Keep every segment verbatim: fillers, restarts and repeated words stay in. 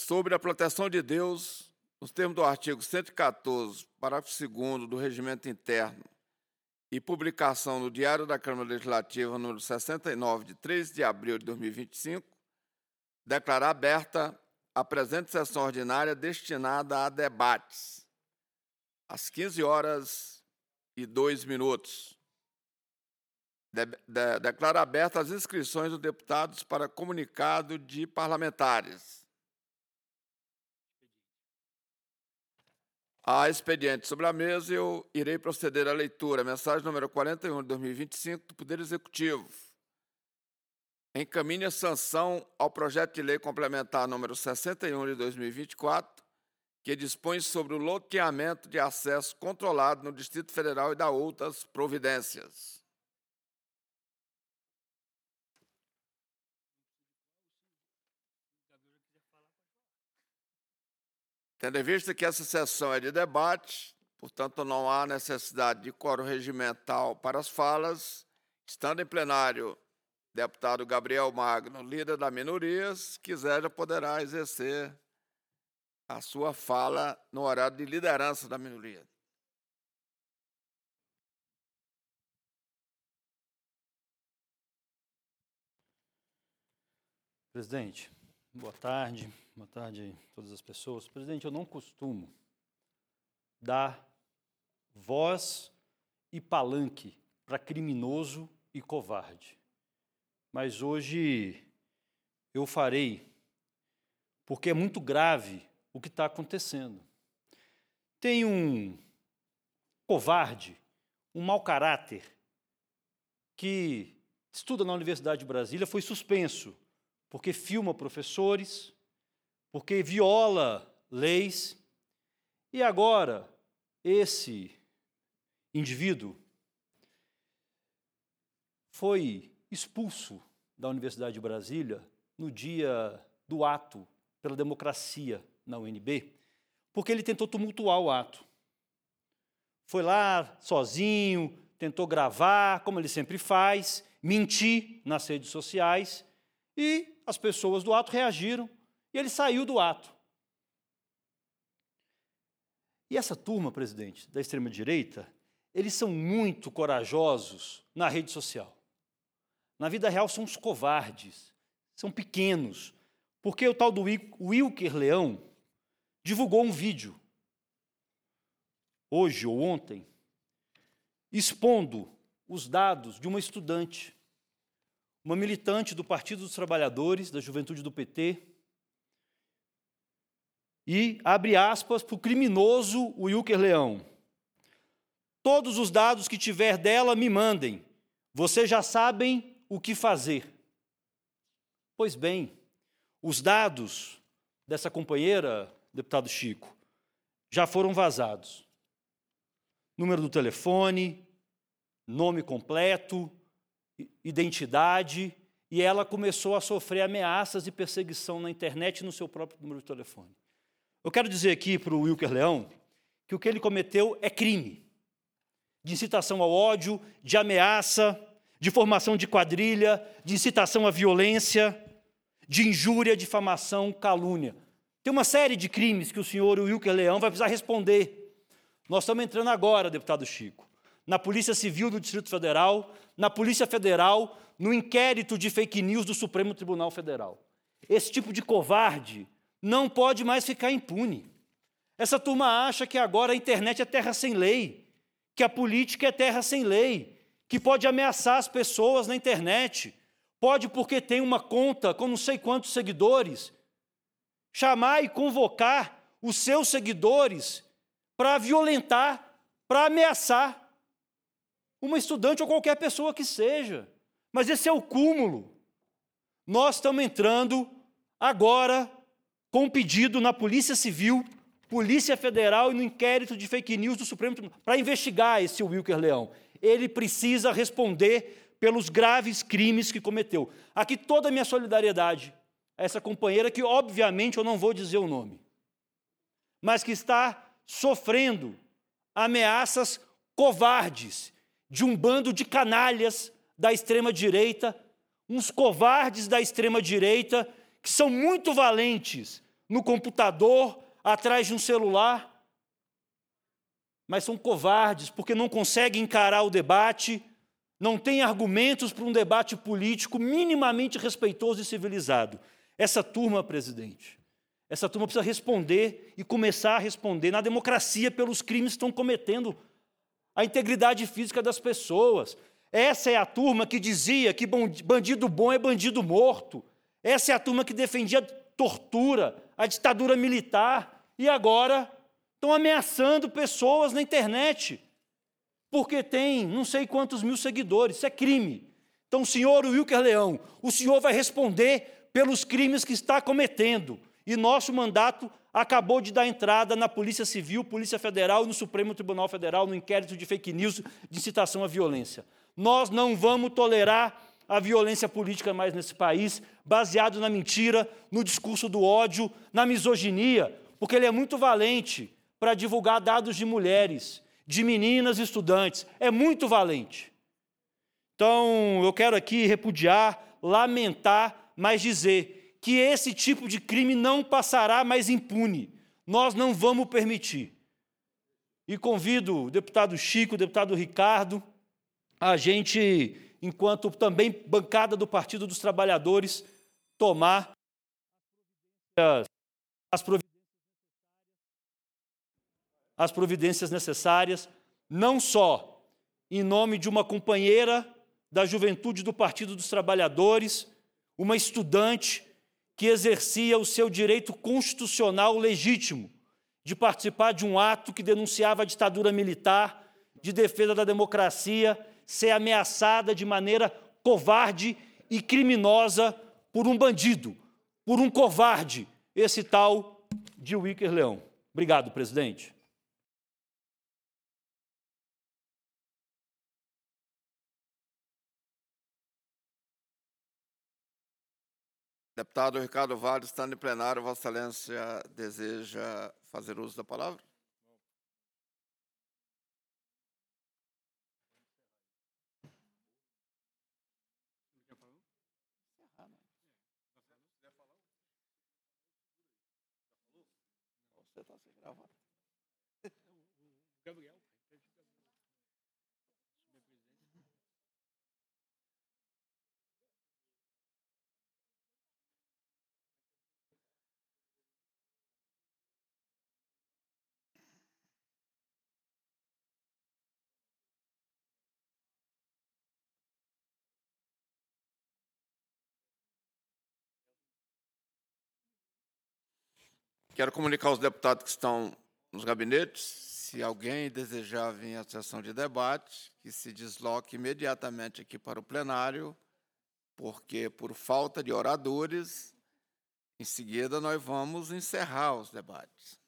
sobre a proteção de Deus, nos termos do artigo cento e quatorze, parágrafo segundo do Regimento Interno, e publicação no Diário da Câmara Legislativa, número sessenta e nove, de três de abril de dois mil e vinte e cinco, declarar aberta a presente sessão ordinária destinada a debates, às quinze horas e dois minutos. De, de, declara abertas as inscrições dos deputados para comunicado de parlamentares. Há expediente sobre a mesa e eu irei proceder à leitura. Mensagem número quarenta e um de dois mil e vinte e cinco do Poder Executivo. Encaminha sanção ao projeto de lei complementar número sessenta e um de dois mil e vinte e quatro, que dispõe sobre o loteamento de acesso controlado no Distrito Federal e dá outras providências. Tendo em vista que essa sessão é de debate, portanto, não há necessidade de quórum regimental para as falas, estando em plenário deputado Gabriel Magno, líder da minoria, se quiser, já poderá exercer a sua fala no horário de liderança da minoria. Presidente, boa tarde. Boa tarde a todas as pessoas. Presidente, eu não costumo dar voz e palanque para criminoso e covarde. Mas hoje eu farei, porque é muito grave o que está acontecendo. Tem um covarde, um mau caráter, que estuda na Universidade de Brasília, foi suspenso, porque filma professores, porque viola leis, e agora esse indivíduo foi expulso da Universidade de Brasília no dia do ato pela democracia na U N B, porque ele tentou tumultuar o ato. Foi lá sozinho, tentou gravar, como ele sempre faz, mentir nas redes sociais, e as pessoas do ato reagiram, e ele saiu do ato. E essa turma, presidente, da extrema-direita, eles são muito corajosos na rede social. Na vida real são uns covardes, são pequenos, porque o tal do Wilker Leão divulgou um vídeo, hoje ou ontem, expondo os dados de uma estudante, uma militante do Partido dos Trabalhadores, da Juventude do P T, e abre aspas para o criminoso Wilker Leão. Todos os dados que tiver dela me mandem. Vocês já sabem o que fazer. Pois bem, os dados dessa companheira, deputado Chico, já foram vazados. Número do telefone, nome completo, identidade, e ela começou a sofrer ameaças e perseguição na internet e no seu próprio número de telefone. Eu quero dizer aqui para o Wilker Leão que o que ele cometeu é crime de incitação ao ódio, de ameaça, de formação de quadrilha, de incitação à violência, de injúria, difamação, calúnia. Tem uma série de crimes que o senhor Wilker Leão vai precisar responder. Nós estamos entrando agora, deputado Chico, na Polícia Civil do Distrito Federal, na Polícia Federal, no inquérito de fake news do Supremo Tribunal Federal. Esse tipo de covarde não pode mais ficar impune. Essa turma acha que agora a internet é terra sem lei, que a política é terra sem lei, que pode ameaçar as pessoas na internet, pode, porque tem uma conta com não sei quantos seguidores, chamar e convocar os seus seguidores para violentar, para ameaçar uma estudante ou qualquer pessoa que seja. Mas esse é o cúmulo. Nós estamos entrando agora com um pedido na Polícia Civil, Polícia Federal e no inquérito de fake news do Supremo Tribunal para investigar esse Wilker Leão. Ele precisa responder pelos graves crimes que cometeu. Aqui toda a minha solidariedade a essa companheira, que obviamente eu não vou dizer o nome, mas que está sofrendo ameaças covardes de um bando de canalhas da extrema-direita, uns covardes da extrema-direita que são muito valentes no computador, atrás de um celular. Mas são covardes, porque não conseguem encarar o debate, não têm argumentos para um debate político minimamente respeitoso e civilizado. Essa turma, presidente, essa turma precisa responder e começar a responder na democracia pelos crimes que estão cometendo a integridade física das pessoas. Essa é a turma que dizia que bandido bom é bandido morto. Essa é a turma que defendia a tortura, a ditadura militar, e agora estão ameaçando pessoas na internet, porque tem não sei quantos mil seguidores. Isso é crime. Então, senhor Wilker Leão, o senhor vai responder pelos crimes que está cometendo. E nosso mandato acabou de dar entrada na Polícia Civil, Polícia Federal e no Supremo Tribunal Federal no inquérito de fake news de incitação à violência. Nós não vamos tolerar a violência política mais nesse país, baseado na mentira, no discurso do ódio, na misoginia, porque ele é muito valente para divulgar dados de mulheres, de meninas e estudantes. É muito valente. Então, eu quero aqui repudiar, lamentar, mas dizer que esse tipo de crime não passará mais impune. Nós não vamos permitir. E convido o deputado Chico, o deputado Ricardo, a gente, enquanto também bancada do Partido dos Trabalhadores, tomar as providências as providências necessárias, não só em nome de uma companheira da juventude do Partido dos Trabalhadores, uma estudante que exercia o seu direito constitucional legítimo de participar de um ato que denunciava a ditadura militar, de defesa da democracia, ser ameaçada de maneira covarde e criminosa por um bandido, por um covarde, esse tal de Wilker Leão. Obrigado, presidente. Deputado Ricardo Vale, estando em plenário, Vossa Excelência deseja fazer uso da palavra? Você está sem gravar. Gabriel. Quero comunicar aos deputados que estão nos gabinetes, se alguém desejar vir à sessão de debate, que se desloque imediatamente aqui para o plenário, porque, por falta de oradores, em seguida nós vamos encerrar os debates.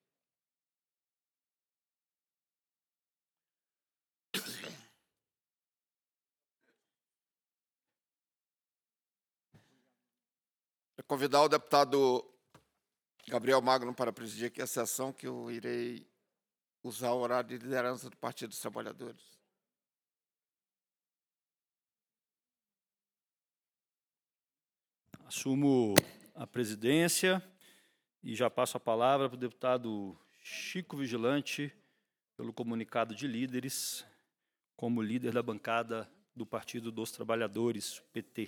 Eu convidar o deputado Gabriel Magno para presidir aqui a sessão, que eu irei usar o horário de liderança do Partido dos Trabalhadores. Assumo a presidência e já passo a palavra para o deputado Chico Vigilante, pelo comunicado de líderes, como líder da bancada do Partido dos Trabalhadores, P T.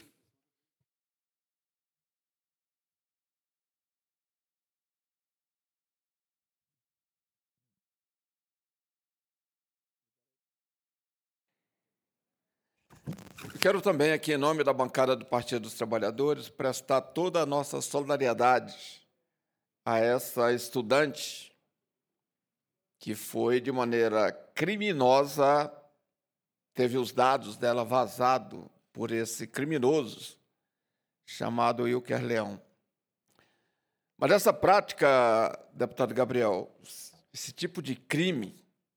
Quero também, aqui, em nome da bancada do Partido dos Trabalhadores, prestar toda a nossa solidariedade a essa estudante que foi, de maneira criminosa, teve os dados dela vazados por esse criminoso chamado Wilker Leão. Mas essa prática, deputado Gabriel, esse tipo de crime,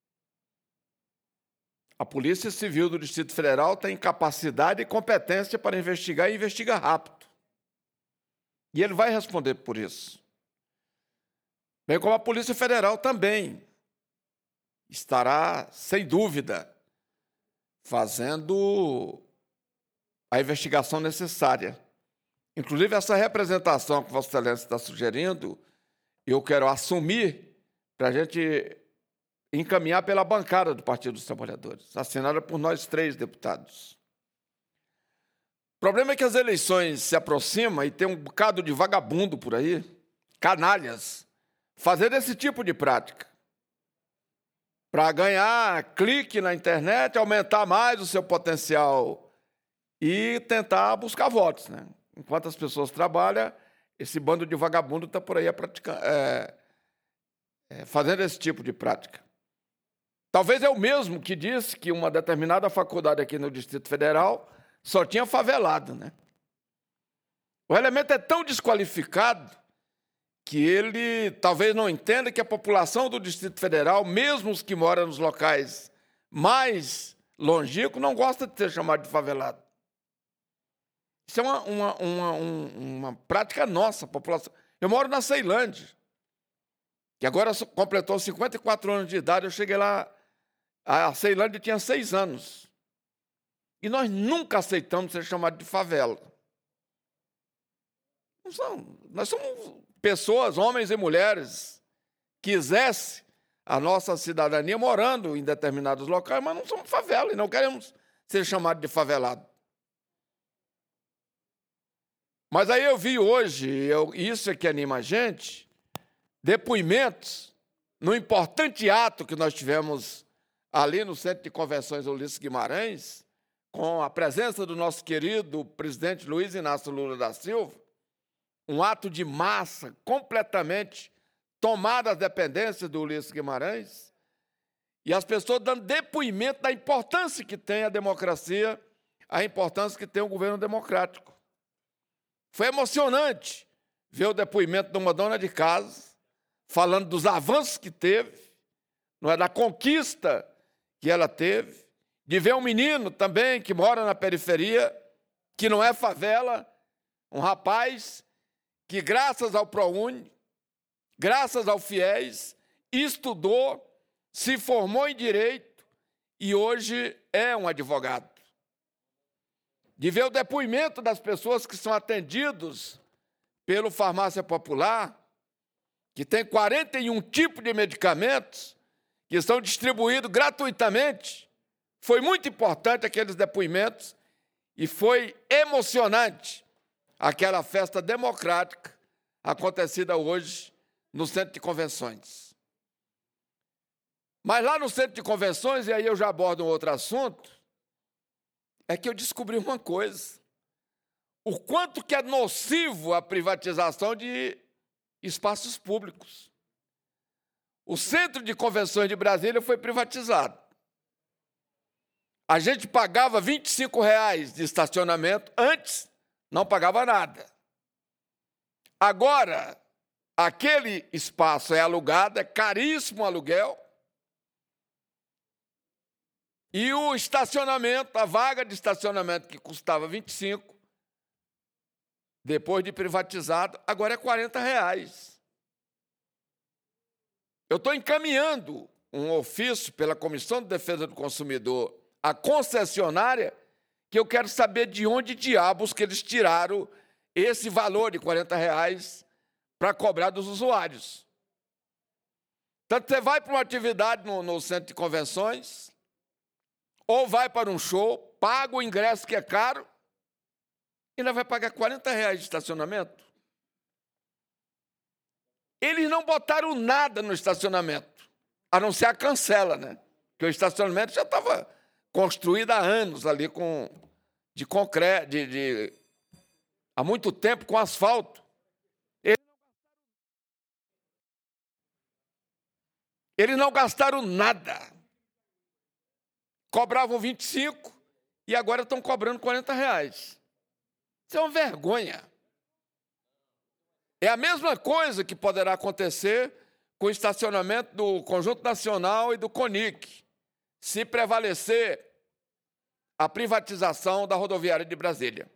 a Polícia Civil do Distrito Federal tem capacidade e competência para investigar e investiga rápido. E ele vai responder por isso. Bem como a Polícia Federal também estará, sem dúvida, fazendo a investigação necessária. Inclusive, essa representação que Vossa Excelência está sugerindo, eu quero assumir para a gente encaminhar pela bancada do Partido dos Trabalhadores, assinada por nós três deputados. O problema é que as eleições se aproximam e tem um bocado de vagabundo por aí, canalhas, fazendo esse tipo de prática, para ganhar clique na internet, aumentar mais o seu potencial e tentar buscar votos, né? Enquanto as pessoas trabalham, esse bando de vagabundo está por aí a praticar, é, é, fazendo esse tipo de prática. Talvez é o mesmo que disse que uma determinada faculdade aqui no Distrito Federal só tinha favelado, né? O elemento é tão desqualificado que ele talvez não entenda que a população do Distrito Federal, mesmo os que moram nos locais mais longínquos, não gosta de ser chamado de favelado. Isso é uma, uma, uma, uma prática nossa, população. Eu moro na Ceilândia, que agora completou cinquenta e quatro anos de idade. Eu cheguei lá, a Ceilândia tinha seis anos. E nós nunca aceitamos ser chamados de favela. Não são, nós somos pessoas, homens e mulheres, que exercem a nossa cidadania morando em determinados locais, mas não somos favela e não queremos ser chamados de favelado. Mas aí eu vi hoje, eu, isso é que anima a gente, depoimentos no importante ato que nós tivemos ali no Centro de Convenções Ulisses Guimarães, com a presença do nosso querido presidente Luiz Inácio Lula da Silva, um ato de massa completamente tomada as dependências do Ulisses Guimarães, e as pessoas dando depoimento da importância que tem a democracia, a importância que tem o governo democrático. Foi emocionante ver o depoimento de uma dona de casa, falando dos avanços que teve, não é, da conquista que ela teve, de ver um menino também que mora na periferia, que não é favela, um rapaz que, graças ao ProUni, graças ao FIES, estudou, se formou em Direito e hoje é um advogado. De ver o depoimento das pessoas que são atendidos pelo Farmácia Popular, que tem quarenta e um tipos de medicamentos que são distribuídos gratuitamente. Foi muito importante aqueles depoimentos e foi emocionante aquela festa democrática acontecida hoje no Centro de Convenções. Mas lá no Centro de Convenções, e aí eu já abordo um outro assunto, é que eu descobri uma coisa: o quanto que é nocivo a privatização de espaços públicos. O Centro de Convenções de Brasília foi privatizado. A gente pagava vinte e cinco reais de estacionamento, antes não pagava nada. Agora, aquele espaço é alugado, é caríssimo o aluguel, e o estacionamento, a vaga de estacionamento que custava vinte e cinco, depois de privatizado, agora é quarenta reais. Eu estou encaminhando um ofício pela Comissão de Defesa do Consumidor à concessionária, que eu quero saber de onde diabos que eles tiraram esse valor de quarenta reais para cobrar dos usuários. Tanto você vai para uma atividade no, no Centro de Convenções, ou vai para um show, paga o ingresso que é caro, e ainda vai pagar quarenta reais de estacionamento. Eles não botaram nada no estacionamento, a não ser a cancela, né? Porque o estacionamento já estava construído há anos ali com, de concreto, de, de, há muito tempo com asfalto. Eles, eles não gastaram nada. Cobravam vinte e cinco e agora estão cobrando quarenta reais. Isso é uma vergonha. É a mesma coisa que poderá acontecer com o estacionamento do Conjunto Nacional e do CONIC, se prevalecer a privatização da rodoviária de Brasília.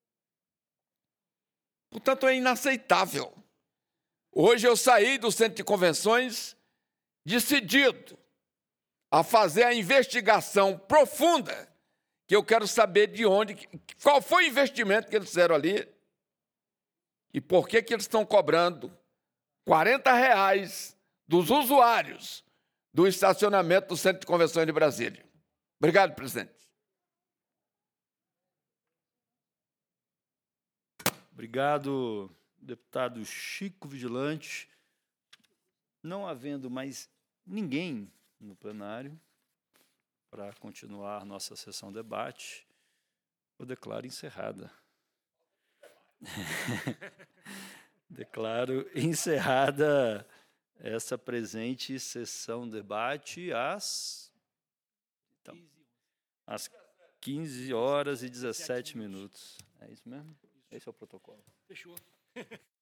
Portanto, é inaceitável. Hoje eu saí do Centro de Convenções decidido a fazer a investigação profunda, que eu quero saber de onde, qual foi o investimento que eles fizeram ali, E por que que eles estão cobrando quarenta reais dos usuários do estacionamento do Centro de Convenções de Brasília? Obrigado, presidente. Obrigado, deputado Chico Vigilante. Não havendo mais ninguém no plenário para continuar nossa sessão de debate, eu declaro encerrada. Declaro encerrada essa presente sessão de debate às, então, às quinze horas e dezessete minutos. É isso mesmo? Esse é o protocolo. Fechou.